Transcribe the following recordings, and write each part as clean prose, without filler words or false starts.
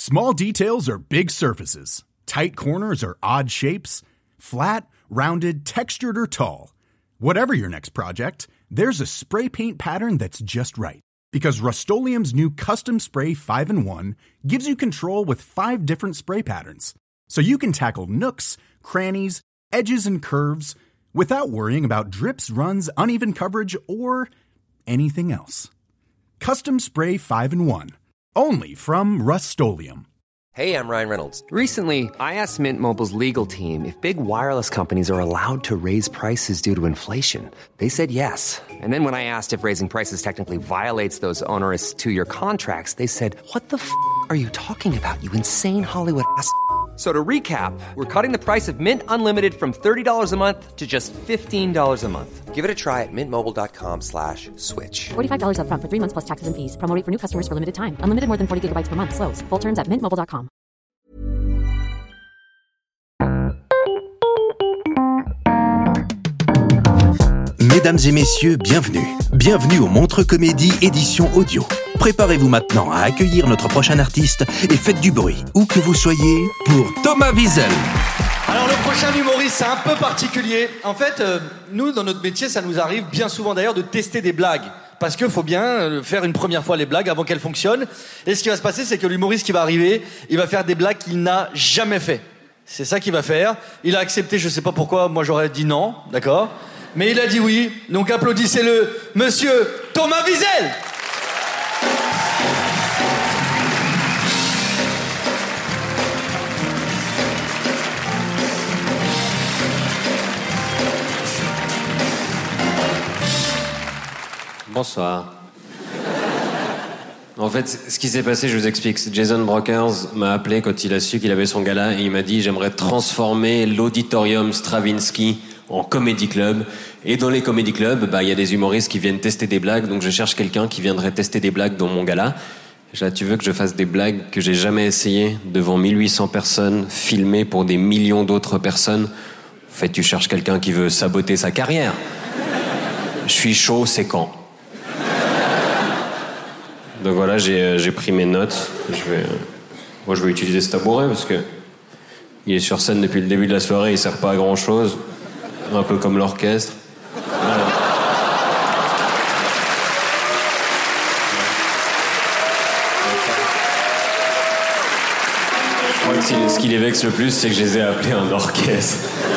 Small details are big surfaces. Tight corners are odd shapes. Flat, rounded, textured, or tall. Whatever your next project, there's a spray paint pattern that's just right. Because Rust-Oleum's new Custom Spray 5-in-1 gives you control with 5 different spray patterns. So you can tackle nooks, crannies, edges, and curves without worrying about drips, runs, uneven coverage, or anything else. Custom Spray 5-in-1. Only from Rust-Oleum. Hey, I'm Ryan Reynolds. Recently, I asked Mint Mobile's legal team if big wireless companies are allowed to raise prices due to inflation. They said yes. And then when I asked if raising prices technically violates those onerous 2-year contracts, they said, "What the f*** are you talking about, you insane Hollywood ass?" So to recap, we're cutting the price of Mint Unlimited from $30 a month to just $15 a month. Give it a try at mintmobile.com/switch. $45 up front for 3 months plus taxes and fees. Promo rate for new customers for limited time. Unlimited more than 40 gigabytes per month. Slows full terms at mintmobile.com. Mesdames et messieurs, bienvenue. Bienvenue au Montreux Comédie édition audio. Préparez-vous maintenant à accueillir notre prochain artiste et faites du bruit, où que vous soyez, pour Thomas Wiesel. Alors le prochain humoriste, c'est un peu particulier. En fait, nous, dans notre métier, ça nous arrive bien souvent d'ailleurs de tester des blagues. Parce qu'il faut bien faire une première fois les blagues avant qu'elles fonctionnent. Et ce qui va se passer, c'est que l'humoriste qui va arriver, il va faire des blagues qu'il n'a jamais fait. C'est ça qu'il va faire. Il a accepté, je sais pas pourquoi, moi j'aurais dit non, d'accord ? Mais il a dit oui, donc applaudissez-le, monsieur Thomas Wiesel. Bonsoir. En fait, ce qui s'est passé, je vous explique. Jason Brokers m'a appelé quand il a su qu'il avait son gala et il m'a dit « J'aimerais transformer l'auditorium Stravinsky en comedy club. » Et dans les comedy clubs, il y a des humoristes qui viennent tester des blagues, donc je cherche quelqu'un qui viendrait tester des blagues dans mon gala. Là, tu veux que je fasse des blagues que j'ai jamais essayées devant 1800 personnes, filmées pour des millions d'autres personnes. En fait, tu cherches quelqu'un qui veut saboter sa carrière. Je suis chaud, c'est quand ? Donc voilà, j'ai pris mes notes. Moi, je vais utiliser ce tabouret parce que il est sur scène depuis le début de la soirée, il sert pas à grand chose. Un peu comme l'orchestre. Voilà. Je crois que ce qui les vexe le plus, c'est que je les ai appelés un orchestre.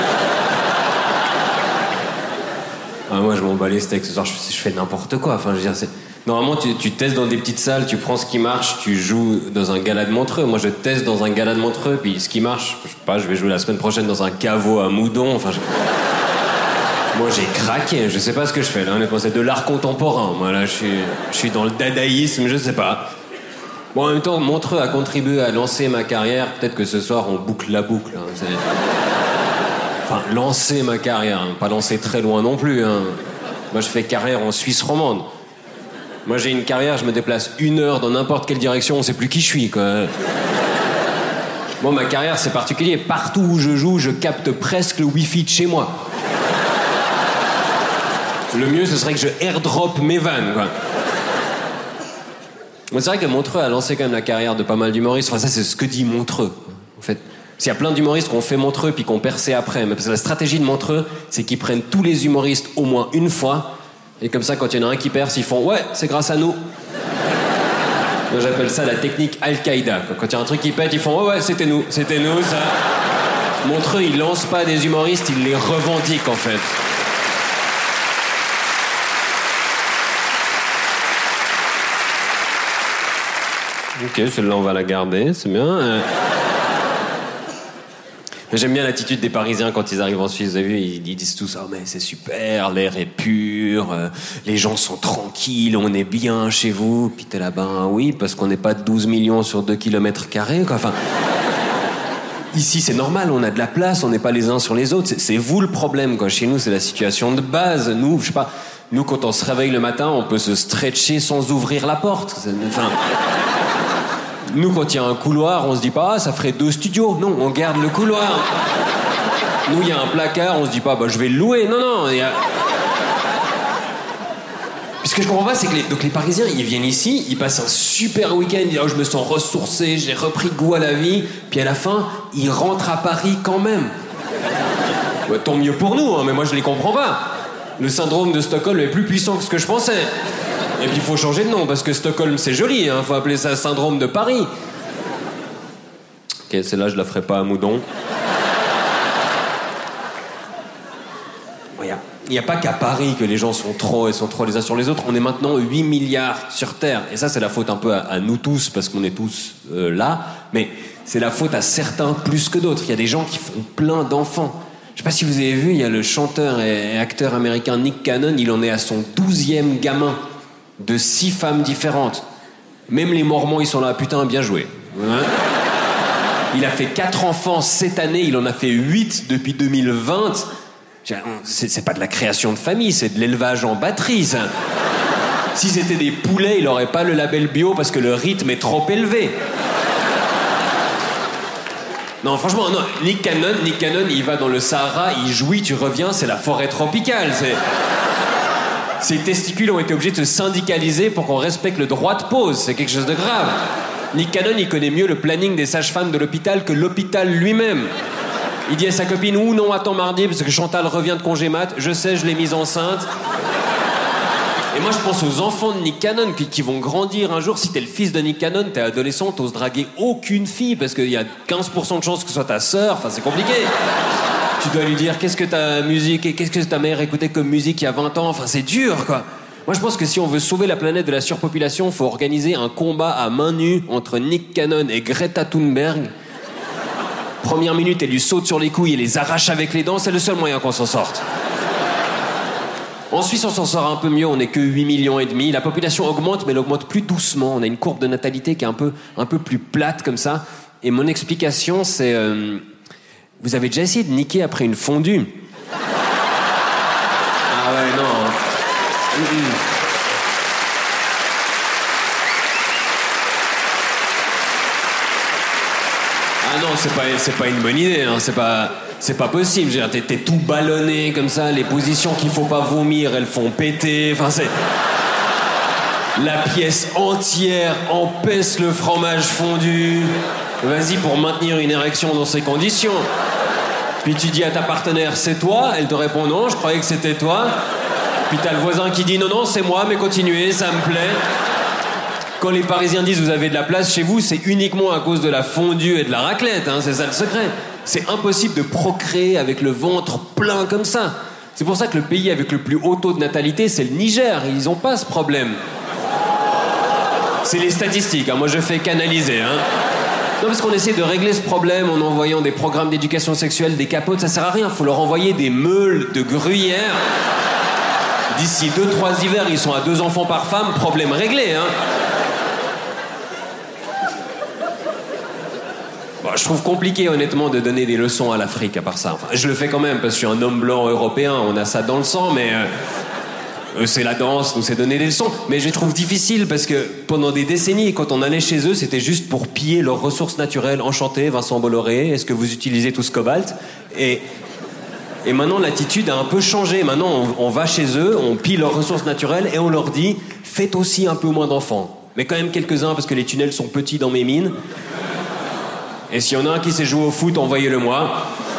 Moi, je m'en bats les steaks ce soir, je fais n'importe quoi. Enfin, je veux dire, normalement, tu testes dans des petites salles, tu prends ce qui marche, tu joues dans un gala de Montreux. Moi, je teste dans un gala de Montreux, puis ce qui marche, je sais pas, je vais jouer la semaine prochaine dans un caveau à Moudon. Enfin, moi, j'ai craqué, je sais pas ce que je fais là, honnêtement, c'est de l'art contemporain. Moi, là, je suis dans le dadaïsme, je sais pas. Bon, en même temps, Montreux a contribué à lancer ma carrière. Peut-être que ce soir, on boucle la boucle. Hein. Enfin, lancer ma carrière, hein. Pas lancer très loin non plus. Hein. Moi, je fais carrière en Suisse romande. Moi, j'ai une carrière, je me déplace 1 heure dans n'importe quelle direction, on sait plus qui je suis, quoi. Bon, ma carrière, c'est particulier. Partout où je joue, je capte presque le Wi-Fi de chez moi. Le mieux, ce serait que je airdrop mes vannes, quoi. Mais c'est vrai que Montreux a lancé quand même la carrière de pas mal d'humoristes. Enfin, ça, c'est ce que dit Montreux, en fait. Parce qu'il y a plein d'humoristes qui ont fait Montreux puis qui ont percé après. Mais parce que la stratégie de Montreux, c'est qu'ils prennent tous les humoristes au moins une fois. Et comme ça, quand il y en a un qui perce, ils font « Ouais, c'est grâce à nous ». Moi, j'appelle ça la technique Al-Qaïda. Quand il y a un truc qui pète, ils font « Ouais, c'était nous, ça ». Montreux, il lance pas des humoristes, il les revendique, en fait. Ok, celle-là, on va la garder, c'est bien. J'aime bien l'attitude des Parisiens quand ils arrivent en Suisse. Vous avez vu, ils disent tous « Oh, mais c'est super, l'air est pur, les gens sont tranquilles, on est bien chez vous. » Puis t'es là, oui, parce qu'on n'est pas 12 millions sur 2 km², quoi. Enfin, ici, c'est normal, on a de la place, on n'est pas les uns sur les autres. C'est vous le problème, quoi. Chez nous, c'est la situation de base. Nous, je sais pas, nous, quand on se réveille le matin, on peut se stretcher sans ouvrir la porte. Enfin... Nous, quand il y a un couloir, on se dit pas « Ah, ça ferait 2 studios ». Non, on garde le couloir. Nous, il y a un placard, on se dit pas « Bah, je vais le louer ». Non, il y a... Puisque que je comprends pas, c'est que les Parisiens, ils viennent ici, ils passent un super week-end, ils disent oh, je me sens ressourcé, j'ai repris goût à la vie, puis à la fin, ils rentrent à Paris quand même. Ouais, tant mieux pour nous, hein, mais moi je les comprends pas. Le syndrome de Stockholm est plus puissant que ce que je pensais. Et puis il faut changer de nom, parce que Stockholm c'est joli, hein, faut appeler ça syndrome de Paris. Ok, celle-là je la ferai pas à Moudon. Il n'y a pas qu'à Paris que les gens sont trop les uns sur les autres. On est maintenant 8 milliards sur Terre. Et ça, c'est la faute un peu à nous tous, parce qu'on est tous là. Mais c'est la faute à certains plus que d'autres. Il y a des gens qui font plein d'enfants. Je sais pas si vous avez vu, il y a le chanteur et acteur américain Nick Cannon. Il en est à son 12e gamin, de 6 femmes différentes. Même les Mormons, ils sont là. Putain, bien joué. Hein? Il a fait 4 enfants cette année. Il en a fait 8 depuis 2020. C'est pas de la création de famille, c'est de l'élevage en batterie, ça. Si c'était des poulets, il aurait pas le label bio parce que le rythme est trop élevé. Non, franchement, non. Nick Cannon, il va dans le Sahara, il jouit, tu reviens, c'est la forêt tropicale. Ses testicules ont été obligés de se syndicaliser pour qu'on respecte le droit de pause. C'est quelque chose de grave. Nick Cannon, il connaît mieux le planning des sages-femmes de l'hôpital que l'hôpital lui-même. Il dit à sa copine, ou non, attends mardi, parce que Chantal revient de congé mat, je sais, je l'ai mise enceinte. Et moi, je pense aux enfants de Nick Cannon qui vont grandir un jour. Si t'es le fils de Nick Cannon, t'es adolescent, t'oses draguer aucune fille, parce qu'il y a 15% de chances que ce soit ta sœur, enfin, c'est compliqué. Tu dois lui dire, qu'est-ce que ta musique, et qu'est-ce que ta mère écoutait comme musique il y a 20 ans, enfin, c'est dur, quoi. Moi, je pense que si on veut sauver la planète de la surpopulation, il faut organiser un combat à main nue entre Nick Cannon et Greta Thunberg. Première minute, elle lui saute sur les couilles et les arrache avec les dents, c'est le seul moyen qu'on s'en sorte. En Suisse, on s'en sort un peu mieux, on n'est que 8,5 millions. La population augmente, mais elle augmente plus doucement. On a une courbe de natalité qui est un peu plus plate comme ça. Et mon explication, c'est... vous avez déjà essayé de niquer après une fondue? Ah ouais, non. Ah non, c'est pas une bonne idée, hein. C'est pas possible. T'es tout ballonné comme ça, les positions qu'il faut pas vomir, elles font péter. Enfin, c'est... La pièce entière empêche le fromage fondu. Vas-y, pour maintenir une érection dans ces conditions. Puis tu dis à ta partenaire, c'est toi? Elle te répond non, je croyais que c'était toi. Puis t'as le voisin qui dit non, c'est moi, mais continuez, ça me plaît. Quand les Parisiens disent vous avez de la place chez vous, c'est uniquement à cause de la fondue et de la raclette, hein, c'est ça le secret. C'est impossible de procréer avec le ventre plein comme ça. C'est pour ça que le pays avec le plus haut taux de natalité, c'est le Niger. Ils ont pas ce problème. C'est les statistiques, hein, moi je fais qu'analyser. Hein. Non, parce qu'on essaie de régler ce problème en envoyant des programmes d'éducation sexuelle, des capotes, ça sert à rien. Faut leur envoyer des meules de gruyère. D'ici 2-3 hivers, ils sont à 2 enfants par femme, problème réglé, hein. Bon, je trouve compliqué, honnêtement, de donner des leçons à l'Afrique, à part ça. Enfin, je le fais quand même, parce que je suis un homme blanc européen, on a ça dans le sang, mais... c'est la danse, nous c'est donner des leçons. Mais je les trouve difficiles, parce que pendant des décennies, quand on allait chez eux, c'était juste pour piller leurs ressources naturelles. Enchanté, Vincent Bolloré, est-ce que vous utilisez tout ce cobalt? Et maintenant, l'attitude a un peu changé. Maintenant, on va chez eux, on pille leurs ressources naturelles, et on leur dit, faites aussi un peu moins d'enfants. Mais quand même quelques-uns, parce que les tunnels sont petits dans mes mines. Et s'il y en a un qui sait jouer au foot, envoyez-le-moi.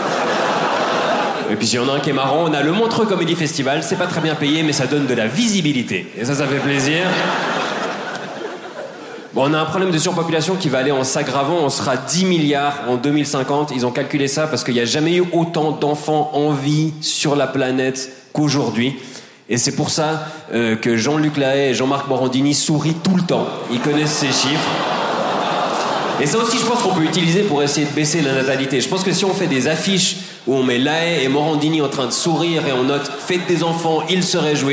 Et puis s'il y en a un qui est marrant, on a le Montreux Comedy Festival. C'est pas très bien payé, mais ça donne de la visibilité. Et ça fait plaisir. Bon, on a un problème de surpopulation qui va aller en s'aggravant. On sera 10 milliards en 2050. Ils ont calculé ça parce qu'il n'y a jamais eu autant d'enfants en vie sur la planète qu'aujourd'hui. Et c'est pour ça que Jean-Luc Lahaye et Jean-Marc Morandini sourient tout le temps. Ils connaissent ces chiffres. Et ça aussi, je pense qu'on peut utiliser pour essayer de baisser la natalité. Je pense que si on fait des affiches où on met Lahaye et Morandini en train de sourire et on note « Faites des enfants, ils se réjouissent »,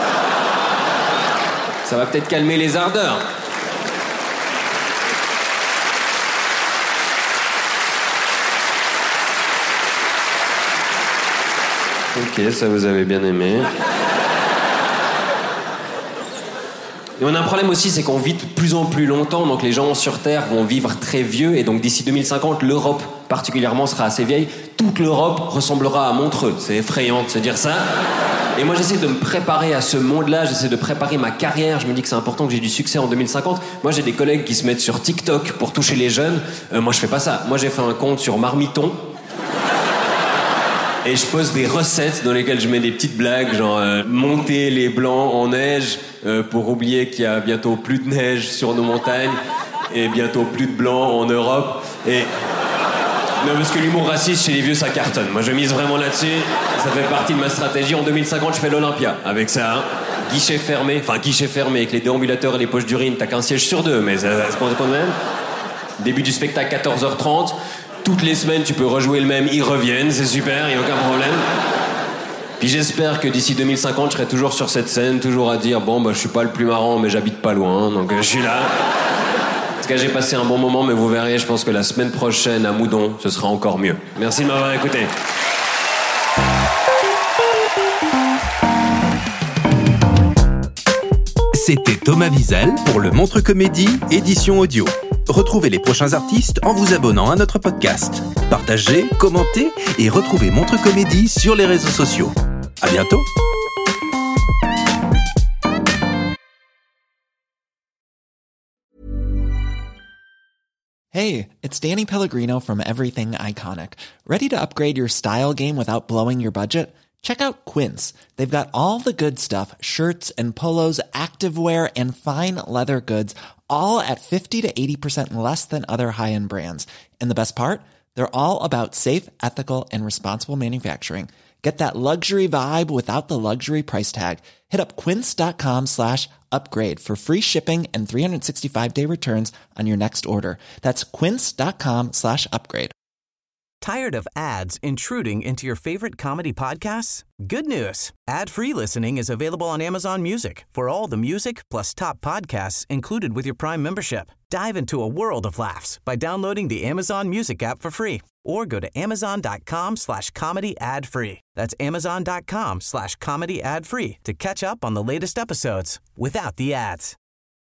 ça va peut-être calmer les ardeurs. Ok, ça vous avez bien aimé. Et on a un problème aussi, c'est qu'on vit de plus en plus longtemps, donc les gens sur Terre vont vivre très vieux, et donc d'ici 2050, l'Europe particulièrement sera assez vieille. Toute l'Europe ressemblera à Montreux. C'est effrayant de se dire ça. Et moi, j'essaie de me préparer à ce monde-là, j'essaie de préparer ma carrière. Je me dis que c'est important que j'ai du succès en 2050. Moi, j'ai des collègues qui se mettent sur TikTok pour toucher les jeunes. Moi, je fais pas ça. Moi, j'ai fait un compte sur Marmiton. Et je poste des recettes dans lesquelles je mets des petites blagues, genre monter les blancs en neige pour oublier qu'il y a bientôt plus de neige sur nos montagnes et bientôt plus de blancs en Europe. Et non, parce que l'humour raciste chez les vieux, ça cartonne. Moi, je mise vraiment là-dessus. Ça fait partie de ma stratégie. En 2050, je fais l'Olympia avec ça. Hein. Guichet fermé avec les déambulateurs et les poches d'urine. T'as qu'un siège sur 2, mais ça se compte quand même. Début du spectacle, 14h30. Toutes les semaines, tu peux rejouer le même, ils reviennent, c'est super, il n'y a aucun problème. Puis j'espère que d'ici 2050, je serai toujours sur cette scène, toujours à dire, bon, je suis pas le plus marrant, mais j'habite pas loin, donc je suis là. En tout cas, j'ai passé un bon moment, mais vous verrez, je pense que la semaine prochaine, à Moudon, ce sera encore mieux. Merci de m'avoir écouté. C'était Thomas Wiesel pour le Montre Comédie, édition audio. Retrouvez les prochains artistes en vous abonnant à notre podcast. Partagez, commentez et retrouvez Montre Comédie sur les réseaux sociaux. À bientôt. Hey, it's Danny Pellegrino from Everything Iconic. Ready to upgrade your style game without blowing your budget? Check out Quince. They've got all the good stuff, shirts and polos, activewear, and fine leather goods, all at 50 to 80% less than other high-end brands. And the best part? They're all about safe, ethical, and responsible manufacturing. Get that luxury vibe without the luxury price tag. Hit up quince.com/upgrade for free shipping and 365-day returns on your next order. That's quince.com/upgrade. Tired of ads intruding into your favorite comedy podcasts? Good news. Ad-free listening is available on Amazon Music for all the music plus top podcasts included with your Prime membership. Dive into a world of laughs by downloading the Amazon Music app for free or go to amazon.com/comedy ad-free. That's amazon.com/comedy ad-free to catch up on the latest episodes without the ads.